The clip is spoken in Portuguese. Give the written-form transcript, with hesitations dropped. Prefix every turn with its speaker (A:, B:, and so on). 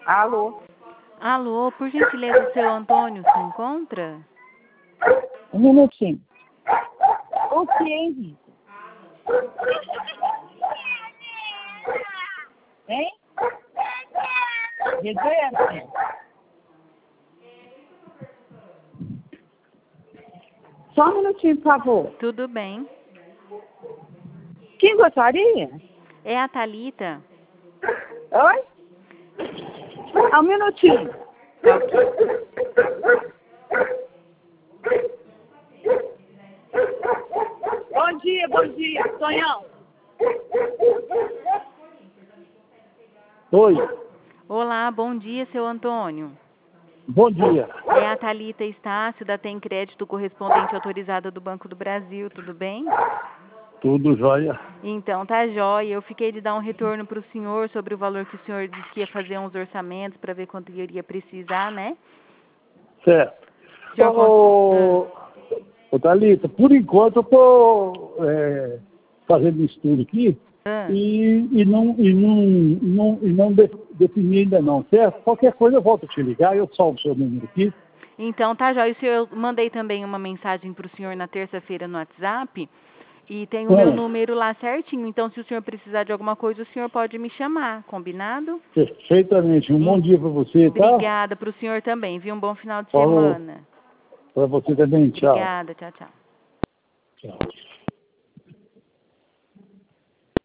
A: Alô?
B: Alô, por gentileza, o seu Antônio se encontra?
A: Um minutinho. O que, hein? Hein? Reverso. Só um minutinho, por favor.
B: Tudo bem.
A: Quem gostaria?
B: É a Thalita.
A: Oi? Um minutinho.
B: Tá ok.
A: Bom dia, Sonhão.
C: Oi,
B: Olá, bom dia, seu Antônio.
C: bom dia.
B: É a Thalita Estácio, da Tem Crédito Correspondente Autorizada do Banco do Brasil, tudo bem?
C: Tudo jóia?
B: Então, tá jóia. Eu fiquei de dar um retorno para o senhor sobre o valor que o senhor disse que ia fazer uns orçamentos para ver quanto iria precisar, né?
C: Certo.
B: O senhor
C: Ô, Thalita, por enquanto eu estou fazendo um estudo aqui e não defini ainda não, certo? Qualquer coisa eu volto a te ligar, eu salvo o seu número aqui.
B: Então, tá jóia. Eu mandei também uma mensagem para o senhor na terça-feira no WhatsApp e tem o meu número lá certinho. Então, se o senhor precisar de alguma coisa, o senhor pode me chamar, combinado?
C: Perfeitamente. Um bom dia para você, tá?
B: Obrigada para o senhor também, viu? Um bom final de
C: Falou.
B: semana.
C: Para você também, tchau.
B: Obrigada, tchau, tchau.
C: Tchau.